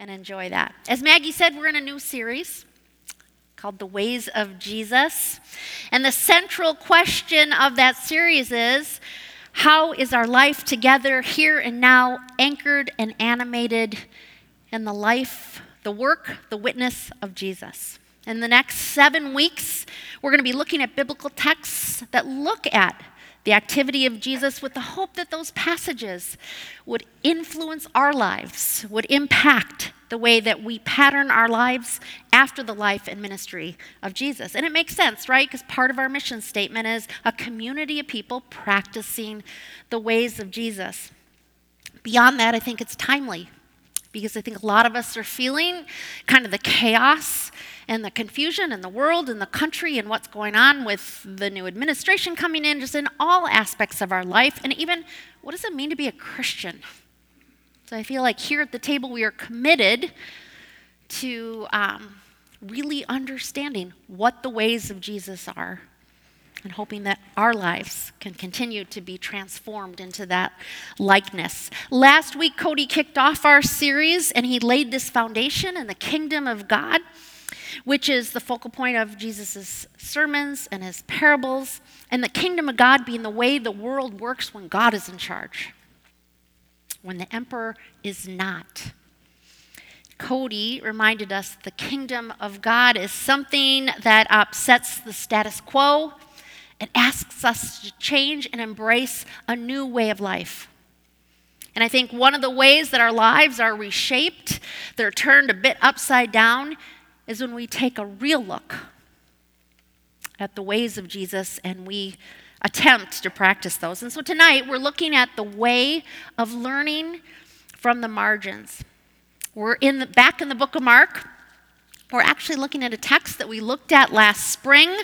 and enjoy that. As Maggie said, we're in a new series called The Ways of Jesus. And the central question of that series is, how is our life together here and now anchored and animated in the life, the work, the witness of Jesus? In the next 7 weeks, we're going to be looking at biblical texts that look at the activity of Jesus with the hope that those passages would influence our lives, would impact the way that we pattern our lives after the life and ministry of Jesus. And it makes sense, right? Because part of our mission statement is a community of people practicing the ways of Jesus. Beyond that, I think it's timely, because I think a lot of us are feeling kind of the chaos and the confusion in the world and the country and what's going on with the new administration coming in, just in all aspects of our life. And even, what does it mean to be a Christian? So I feel like here at the table we are committed to really understanding what the ways of Jesus are and hoping that our lives can continue to be transformed into that likeness. Last week, Cody kicked off our series, and he laid this foundation in the kingdom of God, which is the focal point of Jesus' sermons and his parables, and the kingdom of God being the way the world works when God is in charge, when the emperor is not. Cody reminded us the kingdom of God is something that upsets the status quo. It asks us to change and embrace a new way of life. And I think one of the ways that our lives are reshaped, they're turned a bit upside down, is when we take a real look at the ways of Jesus and we attempt to practice those. And so tonight we're looking at the way of learning from the margins. We're back in the book of Mark. We're actually looking at a text that we looked at last spring.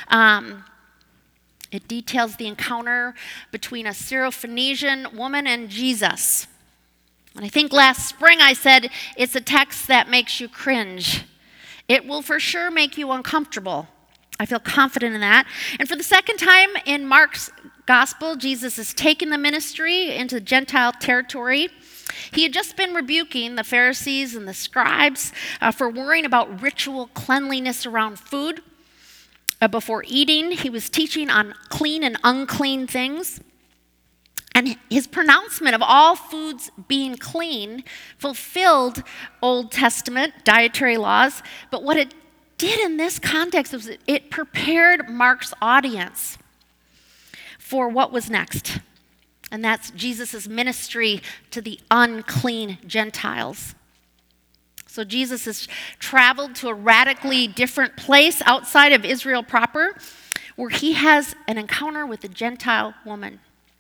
It details the encounter between a Syrophoenician woman and Jesus. And I think last spring I said it's a text that makes you cringe. It will for sure make you uncomfortable. I feel confident in that. And for the second time in Mark's gospel, Jesus has taken the ministry into Gentile territory. He had just been rebuking the Pharisees and the scribes for worrying about ritual cleanliness around food. Before eating, he was teaching on clean and unclean things. And his pronouncement of all foods being clean fulfilled Old Testament dietary laws. But what it did in this context was it prepared Mark's audience for what was next. And that's Jesus' ministry to the unclean Gentiles. So Jesus has traveled to a radically different place outside of Israel proper, where he has an encounter with a Gentile woman.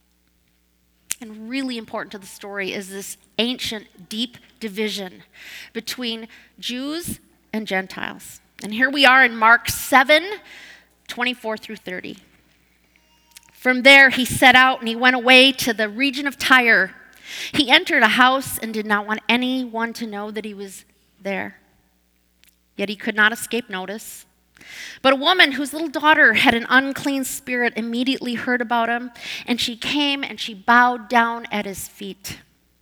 And really important to the story is this ancient, deep division between Jews and Gentiles. And here we are in Mark 7, 24 through 30. From there, he set out and he went away to the region of Tyre. He entered a house and did not want anyone to know that he was there. Yet he could not escape notice. But a woman whose little daughter had an unclean spirit immediately heard about him, and she came and she bowed down at his feet.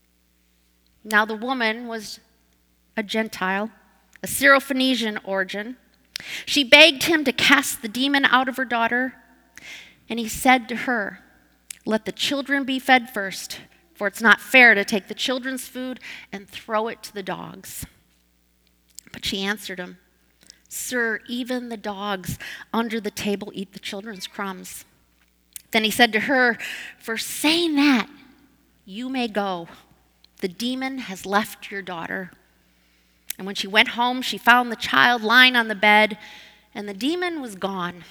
Now the woman was a Gentile, a Syrophoenician origin. She begged him to cast the demon out of her daughter, and he said to her, "Let the children be fed first, for it's not fair to take the children's food and throw it to the dogs." But she answered him, "Sir, even the dogs under the table eat the children's crumbs." Then he said to her, "For saying that, you may go. The demon has left your daughter." And when she went home, she found the child lying on the bed, and the demon was gone.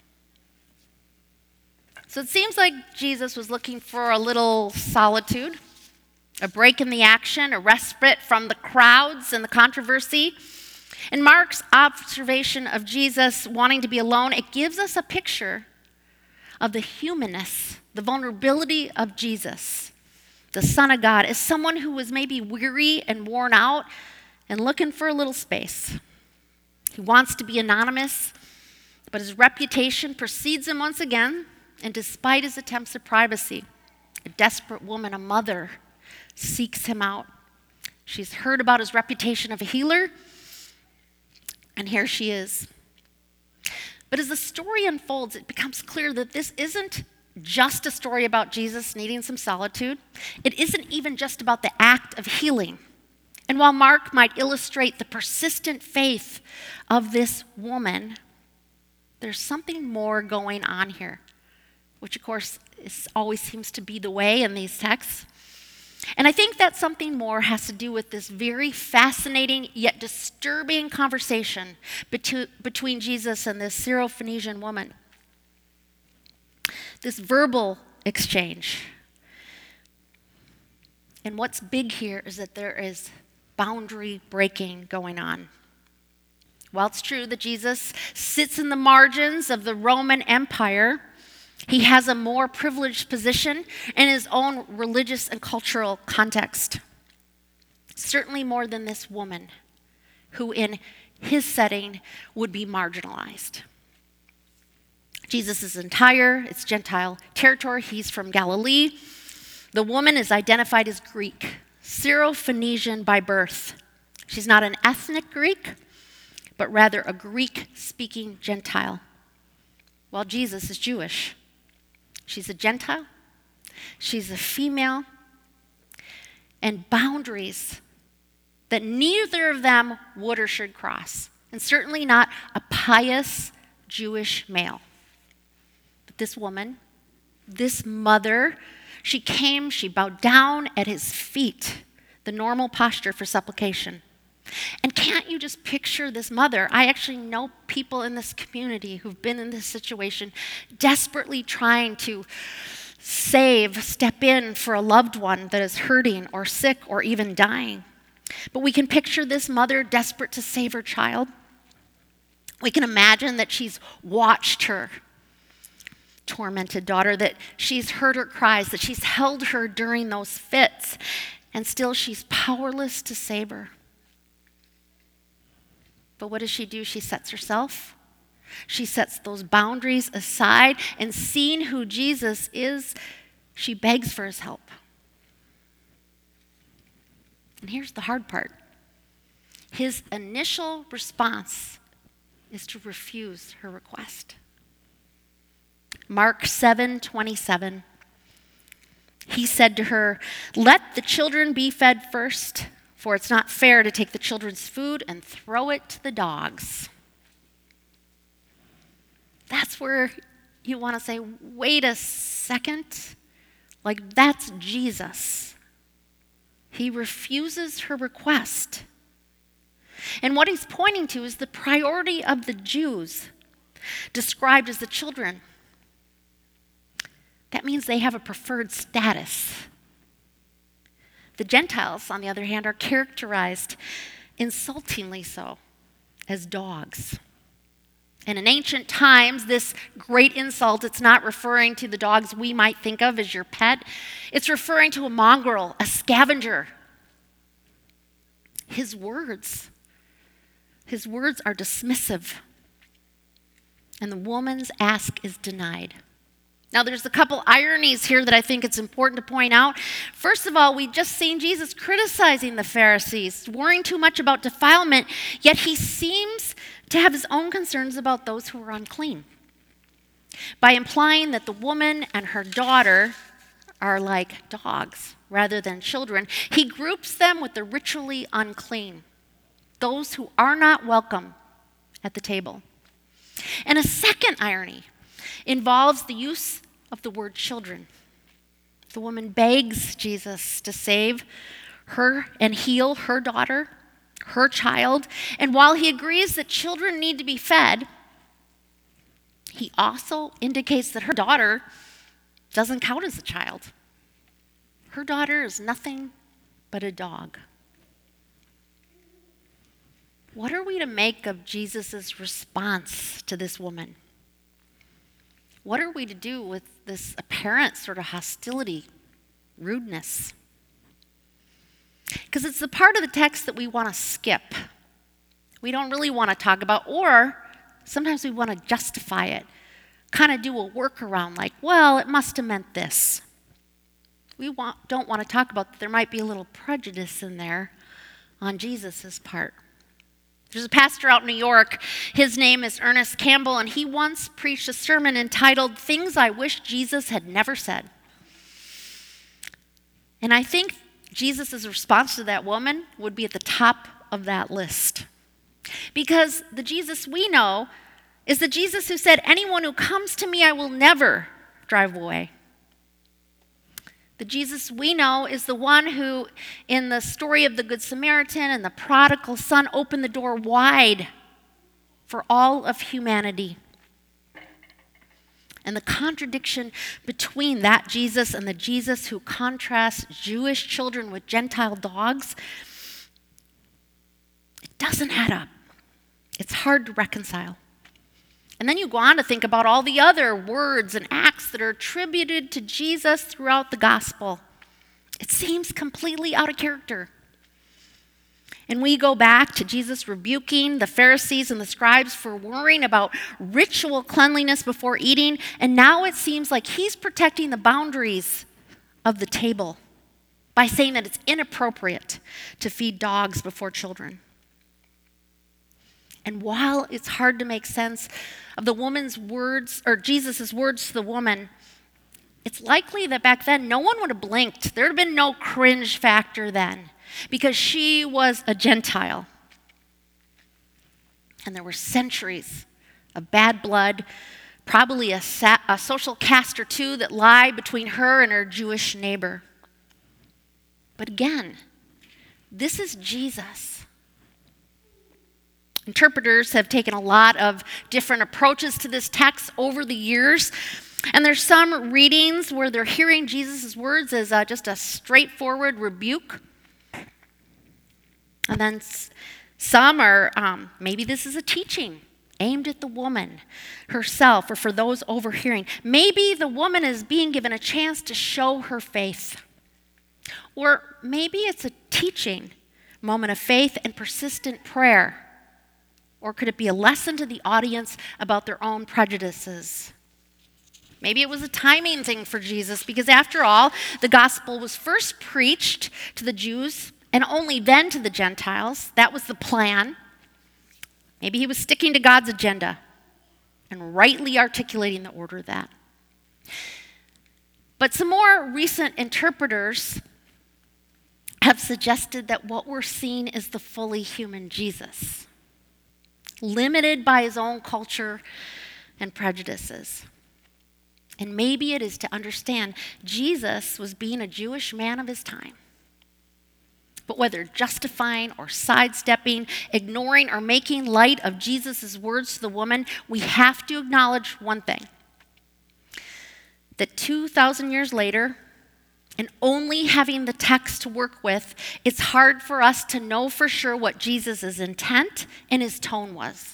So it seems like Jesus was looking for a little solitude, a break in the action, a respite from the crowds and the controversy. And Mark's observation of Jesus wanting to be alone, it gives us a picture of the humanness, the vulnerability of Jesus, the Son of God, as someone who was maybe weary and worn out and looking for a little space. He wants to be anonymous, but his reputation precedes him once again, and despite his attempts at privacy, a desperate woman, a mother, seeks him out. She's heard about his reputation of a healer, and here she is. But as the story unfolds, it becomes clear that this isn't just a story about Jesus needing some solitude. It isn't even just about the act of healing. And while Mark might illustrate the persistent faith of this woman, there's something more going on here, which of course always seems to be the way in these texts. And I think that something more has to do with this very fascinating yet disturbing conversation between Jesus and this Syrophoenician woman. This verbal exchange. And what's big here is that there is boundary breaking going on. While it's true that Jesus sits in the margins of the Roman Empire, he has a more privileged position in his own religious and cultural context. Certainly more than this woman, who in his setting would be marginalized. Jesus' it's Gentile territory. He's from Galilee. The woman is identified as Greek, Syrophoenician by birth. She's not an ethnic Greek, but rather a Greek-speaking Gentile, while Jesus is Jewish. She's a Gentile, she's a female, and boundaries that neither of them would or should cross, and certainly not a pious Jewish male. But this woman, this mother, she bowed down at his feet, the normal posture for supplication. And can't you just picture this mother? I actually know people in this community who've been in this situation, desperately trying to step in for a loved one that is hurting or sick or even dying. But we can picture this mother desperate to save her child. We can imagine that she's watched her tormented daughter, that she's heard her cries, that she's held her during those fits, and still she's powerless to save her. But what does she do? She sets herself. She sets those boundaries aside, and seeing who Jesus is, she begs for his help. And here's the hard part. His initial response is to refuse her request. Mark 7:27. He said to her, "Let the children be fed first, for it's not fair to take the children's food and throw it to the dogs." That's where you want to say, wait a second. Like, that's Jesus. He refuses her request. And what he's pointing to is the priority of the Jews, described as the children. That means they have a preferred status. The Gentiles, on the other hand, are characterized, insultingly so, as dogs. And in ancient times, this great insult, it's not referring to the dogs we might think of as your pet. It's referring to a mongrel, a scavenger. His words are dismissive. And the woman's ask is denied. Now, there's a couple ironies here that I think it's important to point out. First of all, we've just seen Jesus criticizing the Pharisees, worrying too much about defilement, yet he seems to have his own concerns about those who are unclean, by implying that the woman and her daughter are like dogs rather than children. He groups them with the ritually unclean, those who are not welcome at the table. And a second irony involves the use of the word children. The woman begs Jesus to save her and heal her daughter, her child. And while he agrees that children need to be fed, he also indicates that her daughter doesn't count as a child. Her daughter is nothing but a dog. What are we to make of Jesus' response to this woman? What are we to do with this apparent sort of hostility, rudeness? Because it's the part of the text that we want to skip. We don't really want to talk about, or sometimes we want to justify it, kind of do a workaround like, well, it must have meant this. We don't want to talk about that there might be a little prejudice in there on Jesus' part. There's a pastor out in New York. His name is Ernest Campbell, and he once preached a sermon entitled, "Things I Wish Jesus Had Never Said." And I think Jesus' response to that woman would be at the top of that list. Because the Jesus we know is the Jesus who said, "Anyone who comes to me, I will never drive away." The Jesus we know is the one who, in the story of the Good Samaritan and the prodigal son, opened the door wide for all of humanity. And the contradiction between that Jesus and the Jesus who contrasts Jewish children with Gentile dogs, it doesn't add up. It's hard to reconcile. And then you go on to think about all the other words and acts that are attributed to Jesus throughout the gospel. It seems completely out of character. And we go back to Jesus rebuking the Pharisees and the scribes for worrying about ritual cleanliness before eating, and now it seems like he's protecting the boundaries of the table by saying that it's inappropriate to feed dogs before children. And while it's hard to make sense of the woman's words, or Jesus' words to the woman, it's likely that back then no one would have blinked. There would have been no cringe factor then, because she was a Gentile. And there were centuries of bad blood, probably a social caste or two that lie between her and her Jewish neighbor. But again, this is Jesus. Interpreters have taken a lot of different approaches to this text over the years. And there's some readings where they're hearing Jesus' words as just a straightforward rebuke. And then some are, maybe this is a teaching aimed at the woman herself or for those overhearing. Maybe the woman is being given a chance to show her faith. Or maybe it's a teaching moment of faith and persistent prayer. Or could it be a lesson to the audience about their own prejudices? Maybe it was a timing thing for Jesus, because after all, the gospel was first preached to the Jews and only then to the Gentiles. That was the plan. Maybe he was sticking to God's agenda and rightly articulating the order of that. But some more recent interpreters have suggested that what we're seeing is the fully human Jesus, limited by his own culture and prejudices. And maybe it is to understand Jesus was being a Jewish man of his time. But whether justifying or sidestepping, ignoring or making light of Jesus' words to the woman, we have to acknowledge one thing. That 2,000 years later, and only having the text to work with, it's hard for us to know for sure what Jesus' intent and his tone was.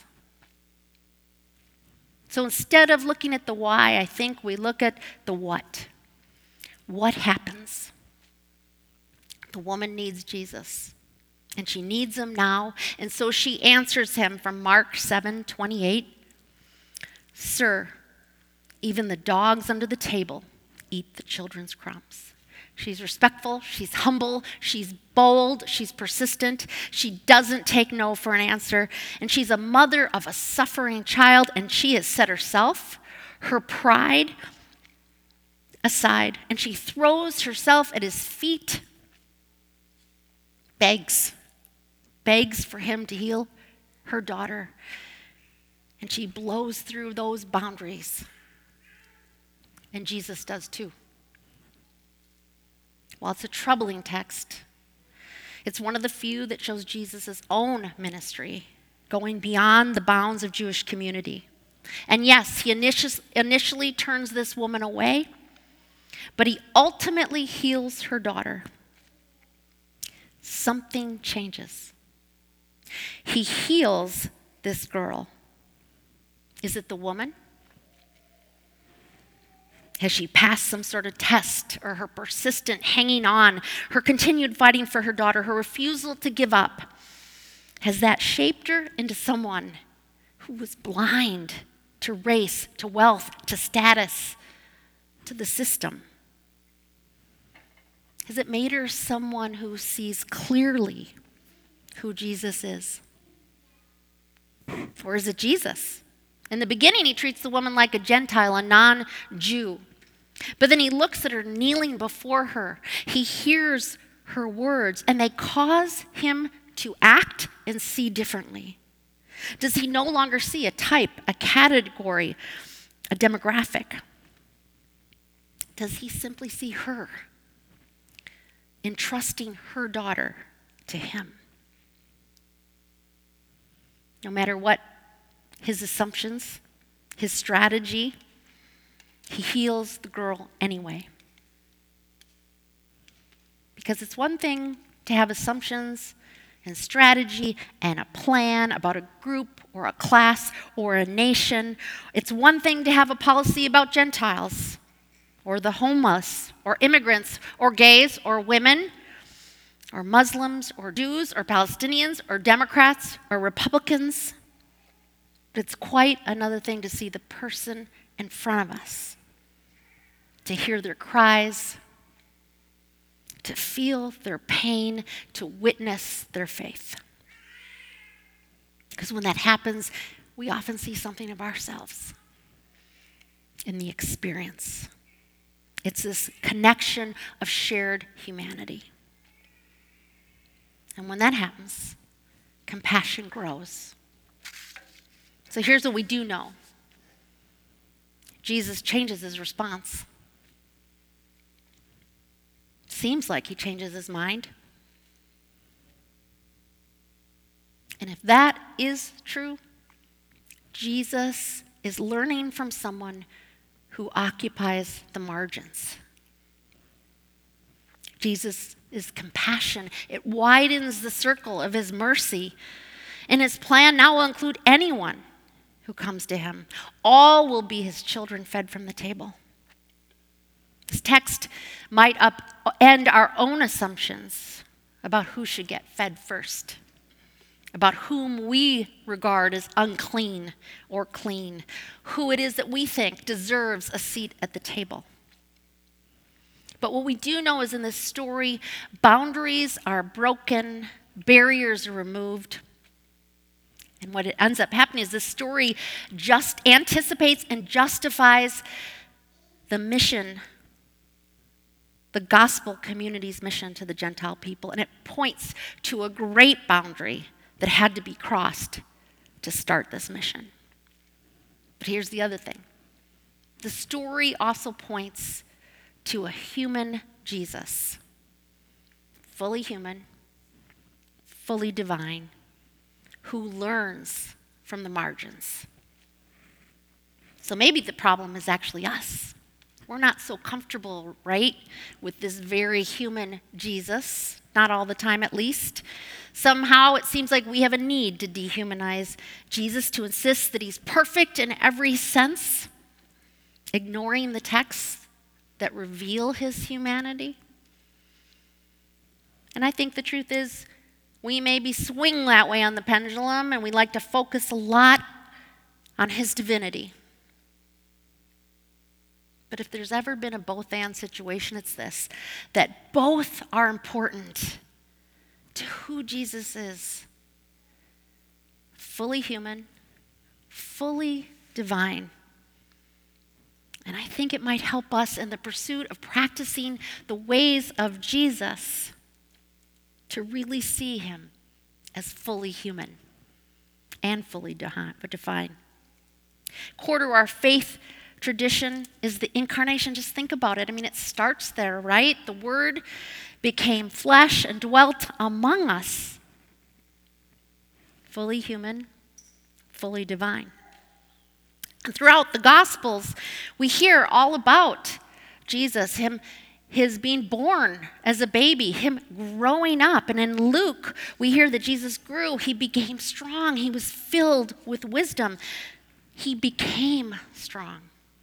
So instead of looking at the why, I think we look at the what. What happens? The woman needs Jesus, and she needs him now, and so she answers him from Mark 7:28. "Sir, even the dogs under the table eat the children's crumbs." She's respectful, she's humble, she's bold, she's persistent. She doesn't take no for an answer. And she's a mother of a suffering child, and she has set herself, her pride aside, and she throws herself at his feet, begs for him to heal her daughter. And she blows through those boundaries. And Jesus does too. While it's a troubling text, it's one of the few that shows Jesus' own ministry going beyond the bounds of Jewish community. And yes, he initially turns this woman away, but he ultimately heals her daughter. Something changes. He heals this girl. Is it the woman? Has she passed some sort of test, or her persistent hanging on, her continued fighting for her daughter, her refusal to give up? Has that shaped her into someone who was blind to race, to wealth, to status, to the system? Has it made her someone who sees clearly who Jesus is? Or is it Jesus? In the beginning, he treats the woman like a Gentile, a non-Jew. But then he looks at her kneeling before her. He hears her words, and they cause him to act and see differently. Does he no longer see a type, a category, a demographic? Does he simply see her, entrusting her daughter to him? No matter what his assumptions, his strategy, he heals the girl anyway. Because it's one thing to have assumptions and strategy and a plan about a group or a class or a nation. It's one thing to have a policy about Gentiles or the homeless or immigrants or gays or women or Muslims or Jews or Palestinians or Democrats or Republicans. But it's quite another thing to see the person in front of us, to hear their cries, to feel their pain, to witness their faith. Because when that happens, we often see something of ourselves in the experience. It's this connection of shared humanity. And when that happens, compassion grows. So here's what we do know. Jesus changes his response. Seems like he changes his mind. And if that is true, Jesus is learning from someone who occupies the margins. Jesus is compassion. It widens the circle of his mercy. And his plan now will include anyone who comes to him. All will be his children fed from the table. This text might upend our own assumptions about who should get fed first, about whom we regard as unclean or clean, who it is that we think deserves a seat at the table. But what we do know is in this story, boundaries are broken, barriers are removed. And what it ends up happening is this story just anticipates and justifies the mission, the gospel community's mission to the Gentile people. And it points to a great boundary that had to be crossed to start this mission. But here's the other thing. The story also points to a human Jesus, fully human, fully divine, who learns from the margins. So maybe the problem is actually us. We're not so comfortable, right, with this very human Jesus, not all the time at least. Somehow it seems like we have a need to dehumanize Jesus, to insist that he's perfect in every sense, ignoring the texts that reveal his humanity. And I think the truth is we maybe swing that way on the pendulum, and we like to focus a lot on his divinity. But if there's ever been a both-and situation, it's this, that both are important to who Jesus is. Fully human, fully divine. And I think it might help us in the pursuit of practicing the ways of Jesus to really see him as fully human and fully divine. Core to our faith tradition is the incarnation. Just think about it. I mean, it starts there, right? The Word became flesh and dwelt among us. Fully human, fully divine. And throughout the Gospels, we hear all about Jesus, his being born as a baby, him growing up. And in Luke, we hear that Jesus grew. He became strong. He was filled with wisdom. He became strong.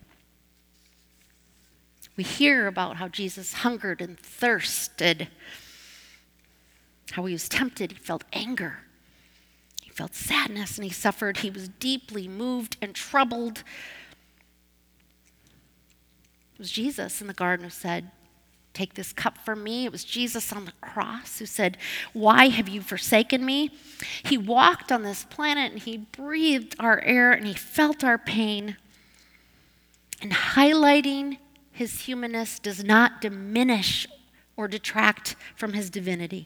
We hear about how Jesus hungered and thirsted, how he was tempted. He felt anger. He felt sadness and he suffered. He was deeply moved and troubled. It was Jesus in the garden who said, Take this cup from me. It was Jesus on the cross who said, why have you forsaken me? He walked on this planet and he breathed our air and he felt our pain. And highlighting his humanness does not diminish or detract from his divinity.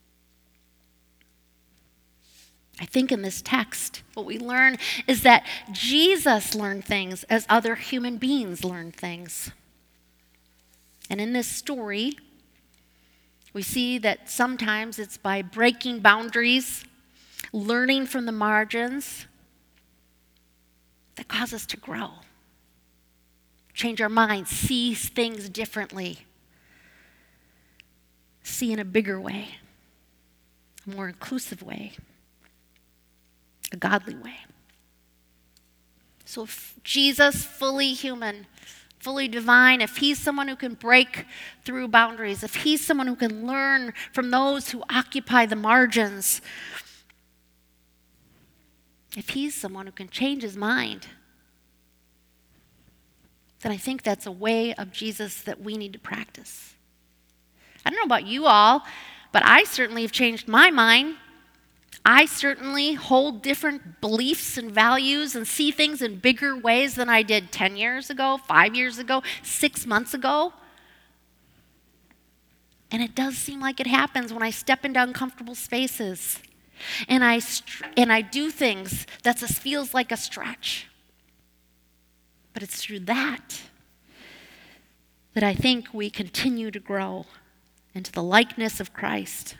I think in this text, what we learn is that Jesus learned things as other human beings learn things. And in this story, we see that sometimes it's by breaking boundaries, learning from the margins, that cause us to grow, change our minds, see things differently, see in a bigger way, a more inclusive way, a godly way. So if Jesus, fully human, fully divine, if he's someone who can break through boundaries, if he's someone who can learn from those who occupy the margins, if he's someone who can change his mind, then I think that's a way of Jesus that we need to practice. I don't know about you all, but I certainly have changed my mind. I certainly hold different beliefs and values and see things in bigger ways than I did 10 years ago, 5 years ago, 6 months ago. And it does seem like it happens when I step into uncomfortable spaces and I do things that just feels like a stretch. But it's through that I think we continue to grow into the likeness of Christ.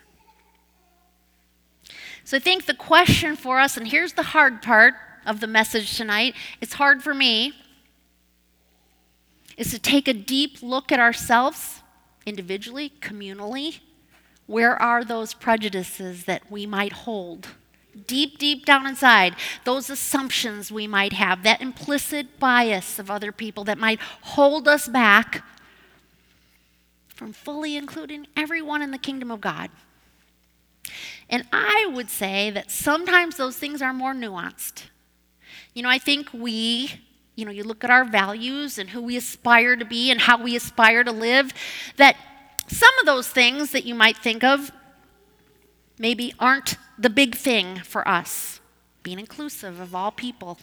So I think the question for us, and here's the hard part of the message tonight, it's hard for me, is to take a deep look at ourselves individually, communally. Where are those prejudices that we might hold? Deep, deep down inside, those assumptions we might have, that implicit bias of other people that might hold us back from fully including everyone in the kingdom of God. And I would say that sometimes those things are more nuanced. I think you look at our values and who we aspire to be and how we aspire to live, that some of those things that you might think of maybe aren't the big thing for us, being inclusive of all people.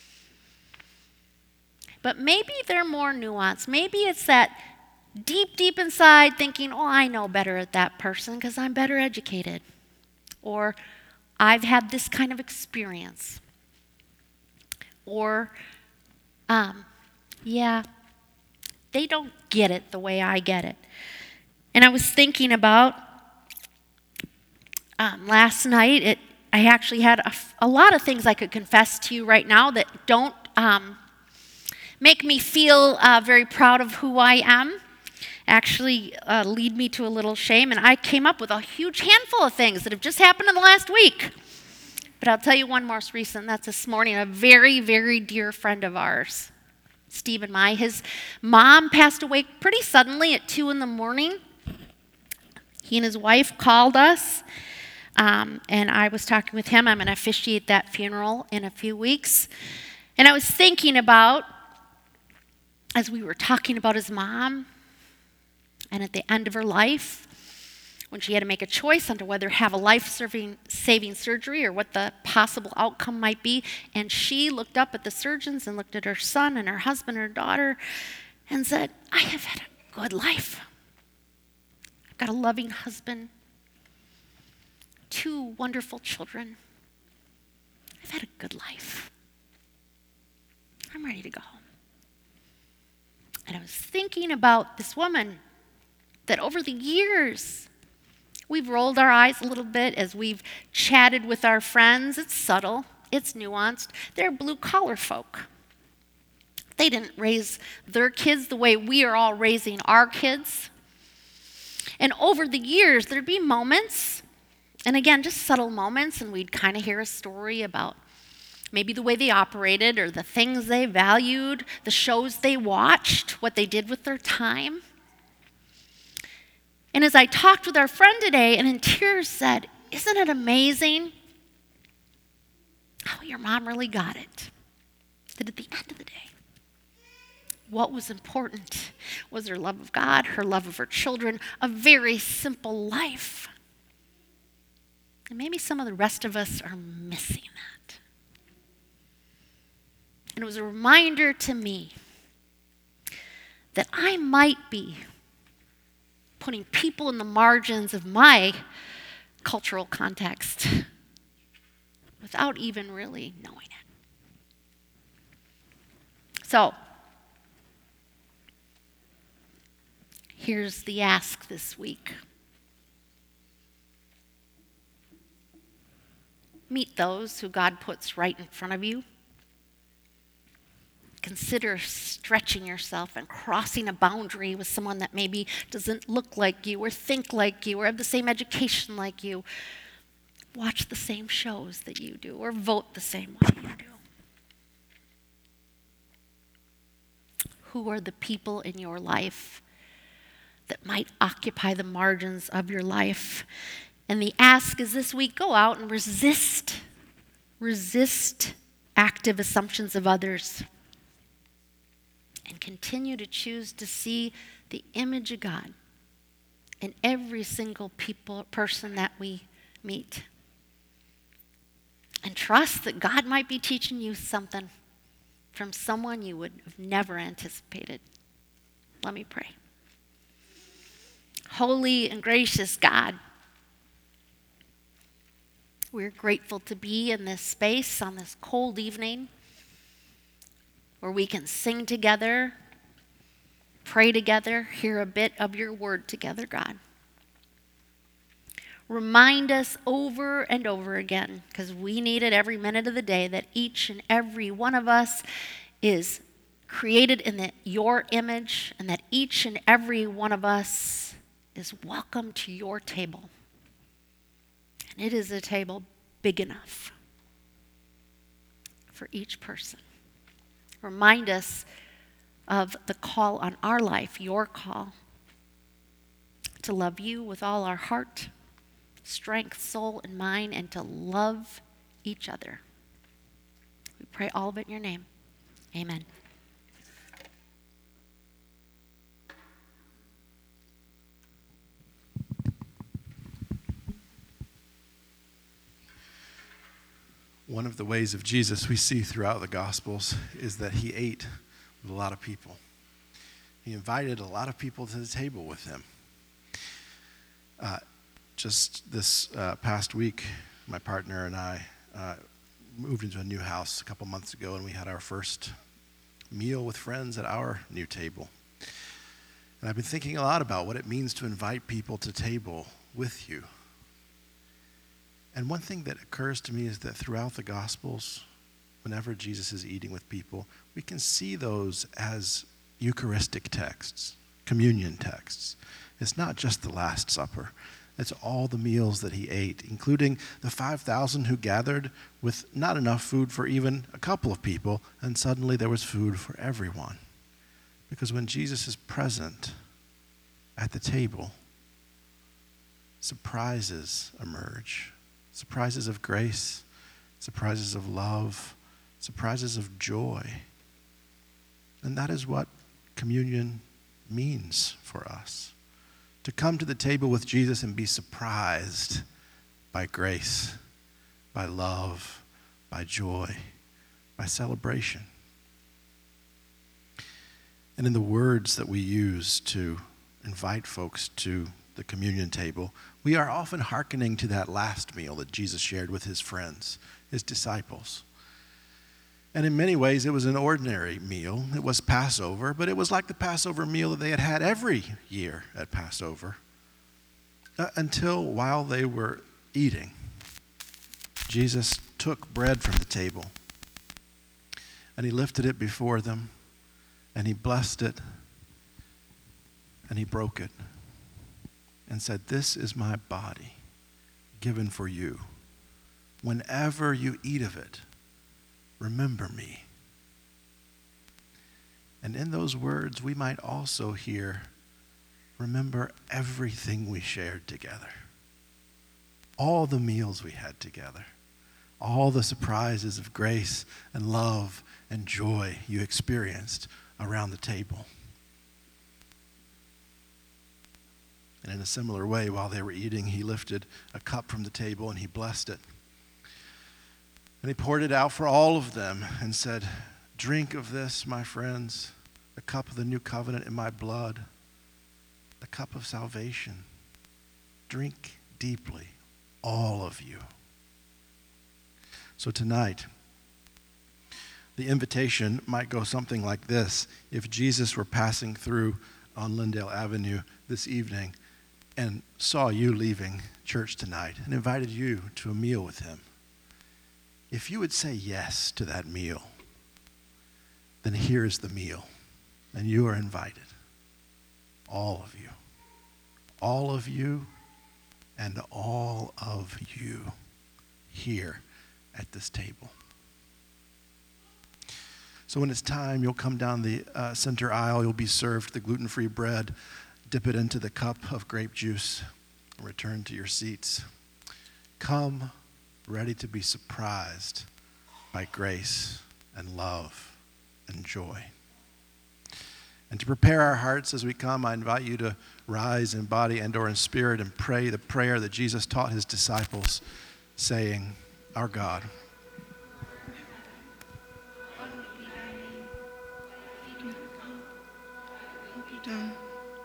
But maybe they're more nuanced. Maybe it's that deep, deep inside thinking, I know better at that person because I'm better educated. Or I've had this kind of experience. Or, they don't get it the way I get it. And I was thinking about last night, I actually had a lot of things I could confess to you right now that don't make me feel very proud of who I am. Actually lead me to a little shame. And I came up with a huge handful of things that have just happened in the last week. But I'll tell you one most recent. That's this morning. A very, very dear friend of ours, Steve and his mom passed away pretty suddenly at 2 a.m. He and his wife called us. And I was talking with him. I'm going to officiate that funeral in a few weeks. And I was thinking about, as we were talking about his mom, and at the end of her life, when she had to make a choice on whether to have a life-saving surgery or what the possible outcome might be, and she looked up at the surgeons and looked at her son and her husband and her daughter and said, I have had a good life. I've got a loving husband, 2 wonderful children. I've had a good life. I'm ready to go home. And I was thinking about this woman that over the years, we've rolled our eyes a little bit as we've chatted with our friends. It's subtle, it's nuanced. They're blue-collar folk. They didn't raise their kids the way we are all raising our kids. And over the years, there'd be moments, and again, just subtle moments, and we'd kind of hear a story about maybe the way they operated or the things they valued, the shows they watched, what they did with their time. And as I talked with our friend today, and in tears said, isn't it amazing how your mom really got it? That at the end of the day, What was important was her love of God, her love of her children, a very simple life. And maybe some of the rest of us are missing that. And it was a reminder to me that I might be putting people in the margins of my cultural context without even really knowing it. So, here's the ask this week. Meet those who God puts right in front of you. Consider stretching yourself and crossing a boundary with someone that maybe doesn't look like you or think like you or have the same education like you, watch the same shows that you do, or vote the same way you do. Who are the people in your life that might occupy the margins of your life? And the ask is this week, go out and resist active assumptions of others. And continue to choose to see the image of God in every single person that we meet. And trust that God might be teaching you something from someone you would have never anticipated. Let me pray. Holy and gracious God, we're grateful to be in this space on this cold evening where we can sing together, pray together, hear a bit of your word together, God. Remind us over and over again, because we need it every minute of the day, that each and every one of us is created in your image, and that each and every one of us is welcome to your table. And it is a table big enough for each person. Remind us of the call on our life, your call, to love you with all our heart, strength, soul, and mind, and to love each other. We pray all of it in your name. Amen. One of the ways of Jesus we see throughout the Gospels is that he ate with a lot of people. He invited a lot of people to the table with him. Just this past week, my partner and I moved into a new house a couple months ago, and we had our first meal with friends at our new table. And I've been thinking a lot about what it means to invite people to table with you. And one thing that occurs to me is that throughout the Gospels, whenever Jesus is eating with people, we can see those as Eucharistic texts, communion texts. It's not just the Last Supper. It's all the meals that he ate, including the 5,000 who gathered with not enough food for even a couple of people, and suddenly there was food for everyone. Because when Jesus is present at the table, surprises emerge. Surprises of grace, surprises of love, surprises of joy. And that is what communion means for us. To come to the table with Jesus and be surprised by grace, by love, by joy, by celebration. And in the words that we use to invite folks to the communion table, we are often hearkening to that last meal that Jesus shared with his friends, his disciples. And in many ways, it was an ordinary meal. It was Passover, but it was like the Passover meal that they had had every year at Passover. Until while they were eating, Jesus took bread from the table, and he lifted it before them, and he blessed it, and he broke it, and said, "This is my body given for you. Whenever you eat of it, remember me." And in those words, we might also hear, remember everything we shared together. All the meals we had together. All the surprises of grace and love and joy you experienced around the table. And in a similar way, while they were eating, he lifted a cup from the table and he blessed it. And he poured it out for all of them and said, "Drink of this, my friends, the cup of the new covenant in my blood, the cup of salvation. Drink deeply, all of you." So tonight, the invitation might go something like this. If Jesus were passing through on Lyndale Avenue this evening and saw you leaving church tonight and invited you to a meal with him, if you would say yes to that meal, then here's the meal, and you are invited. All of you. All of you and all of you here at this table. So when it's time, you'll come down the center aisle. You'll be served the gluten-free bread. Dip it into the cup of grape juice and return to your seats. Come ready to be surprised by grace and love and joy. And to prepare our hearts as we come, I invite you to rise in body and or in spirit and pray the prayer that Jesus taught his disciples, saying, "Our God, done.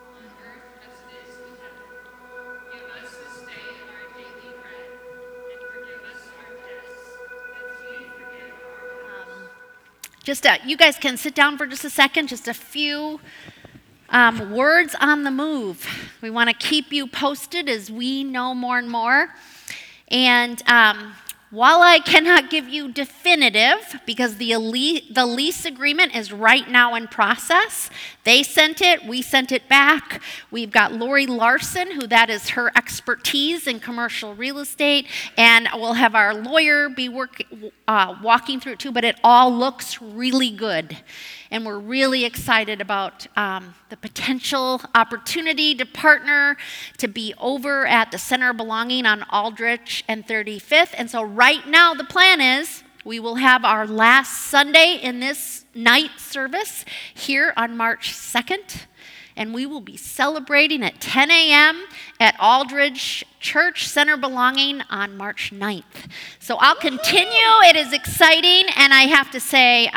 You guys can sit down for just a second, just a few words on the move. We want to keep you posted as we know more and more. And while I cannot give you definitive, because the lease agreement is right now in process, they sent it, we sent it back. We've got Lori Larson, who that is her expertise in commercial real estate, and we'll have our lawyer be walking through it too, but it all looks really good. And we're really excited about the potential opportunity to partner, to be over at the Center of Belonging on Aldrich and 35th. And so right now the plan is we will have our last Sunday in this night service here on March 2nd. And we will be celebrating at 10 a.m. at Aldridge Church Center Belonging on March 9th. So I'll continue. It is exciting. And I have to say,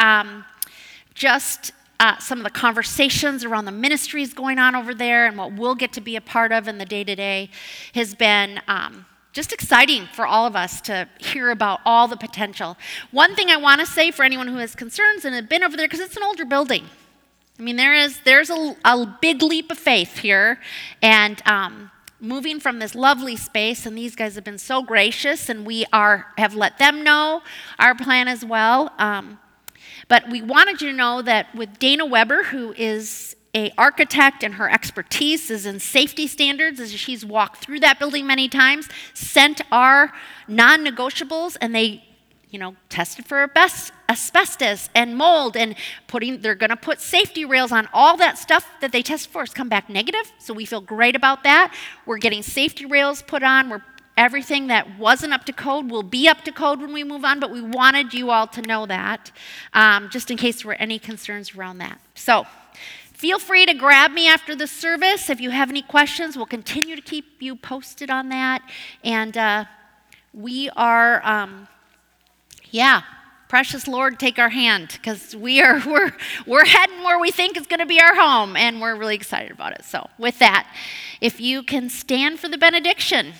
some of the conversations around the ministries going on over there and what we'll get to be a part of in the day-to-day has been just exciting for all of us to hear about all the potential. One thing I want to say for anyone who has concerns and have been over there, because it's an older building. I mean, there's a big leap of faith here, and moving from this lovely space, and these guys have been so gracious, and we have let them know our plan as well. But we wanted you to know that with Dana Weber, who is an architect and her expertise is in safety standards, as she's walked through that building many times, sent our non-negotiables, and they tested for asbestos and mold, and they're going to put safety rails on. All that stuff that they tested for has come back negative, so we feel great about that. We're getting safety rails put on. Everything that wasn't up to code will be up to code when we move on, but we wanted you all to know that, just in case there were any concerns around that. So feel free to grab me after the service. If you have any questions, we'll continue to keep you posted on that. And we are, precious Lord, take our hand, because we're heading where we think is going to be our home, and we're really excited about it. So with that, if you can stand for the benediction.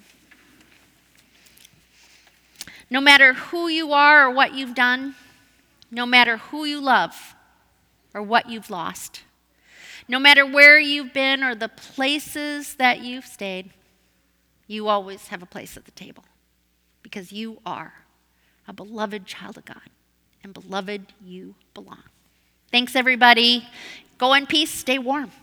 No matter who you are or what you've done, no matter who you love or what you've lost, no matter where you've been or the places that you've stayed, you always have a place at the table, because you are a beloved child of God, and beloved, you belong. Thanks, everybody. Go in peace. Stay warm.